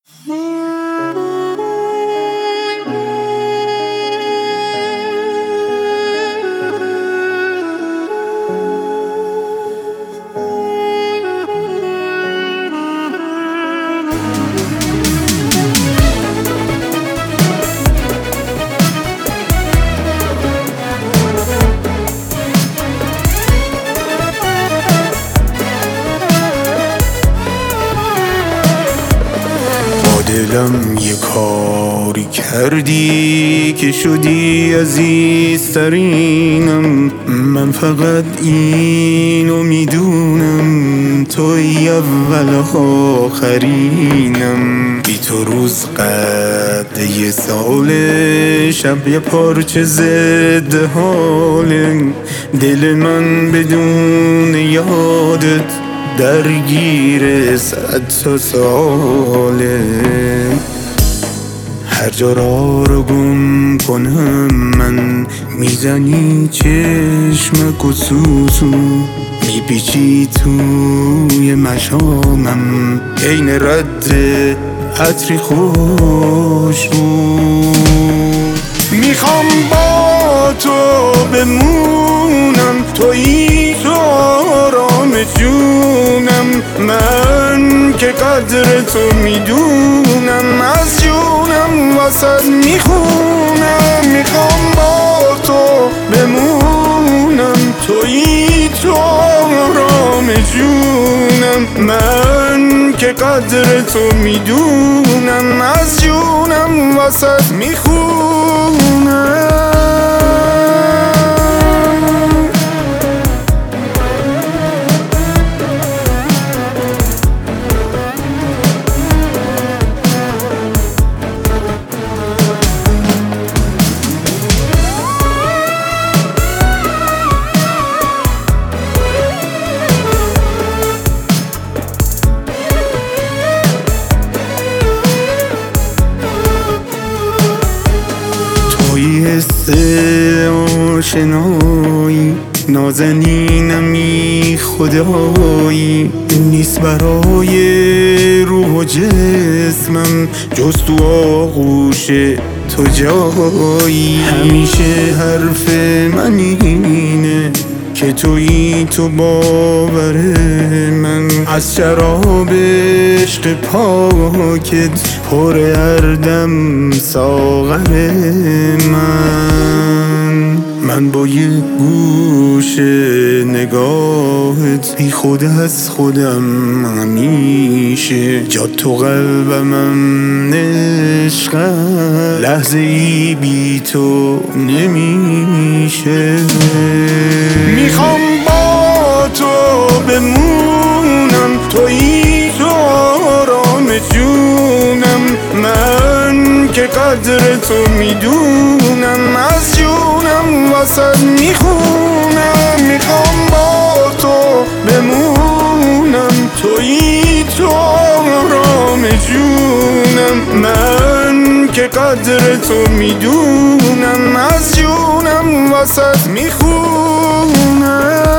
دلم یه کاری کردی که شدی عزیزترینم. من فقط اینو میدونم، توی اول آخرینم. بی تو روز قد یه ساله، شب یه پارچه ضد حاله. دل من بدون یادت درگیر 100 ساله. هر جا رو گم کنم من، میزنی چشمک و سوسو، میپیچی توی مشامم عین رد عطری خوشبو. میخوام با تو بمونم، تویی تو آرام جونم. من که قدر تو میدونم، از جونم واسد میخونم. میخوام با تو بمونم، تویی تو آرام جونم. من که قدر تو میدونم، از جونم واسد میخونم. حس آشنایی، نازنینمی خدایی. نیست برای روح و جسمم جز تو آغوش تو جایی. همیشه حرف من اینه که تویی تو باور من. از شراب عشق پاکت پر هر دم ساغر من با یه گوش نگاهت بی خود از خودم همیشه. جا تو قلبم عشق، لحظه ای بی تو نمیشه. میخوام با تو بمونم، تویی تو آرام جونم. من که قدر تو میدونم، از جونم واسد میخونم. میخوام با تو بمونم، تویی تو آرام جونم. من که قدر تو میدونم، از جونم واسد میخونم.